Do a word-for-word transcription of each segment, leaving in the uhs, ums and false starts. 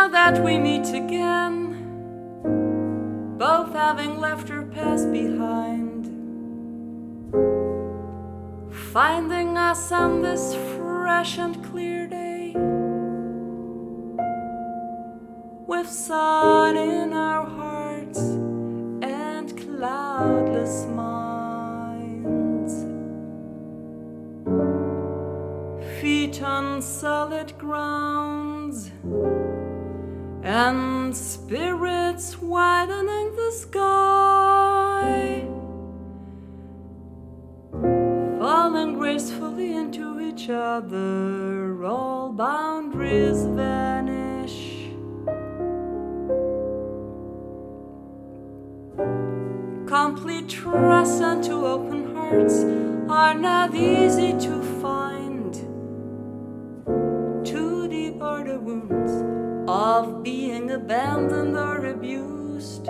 now that we meet again, both having left our past behind, finding us on this fresh and clear day, with sun in our hearts and cloudless minds, feet on solid grounds and spirits widening the sky, falling gracefully into each other, all boundaries vanish. Complete trust and two open hearts are not easy to find. Too deep are the wounds of being abandoned or abused.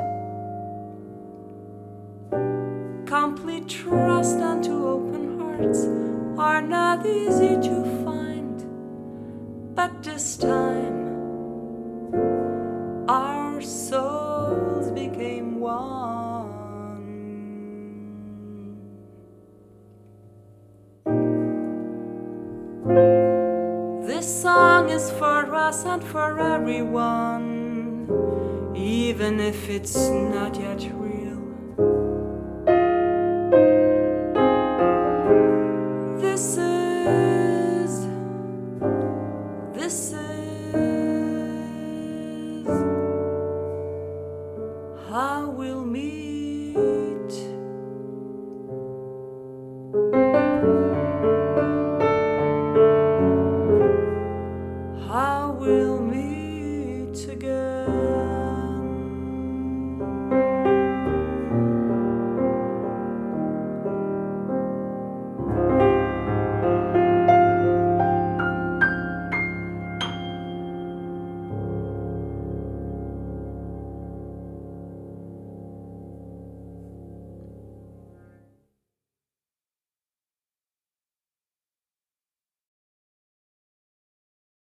Complete trust and two open hearts are not easy to find, but this time our souls became one. This song is for us and for everyone, even if it's not yet real.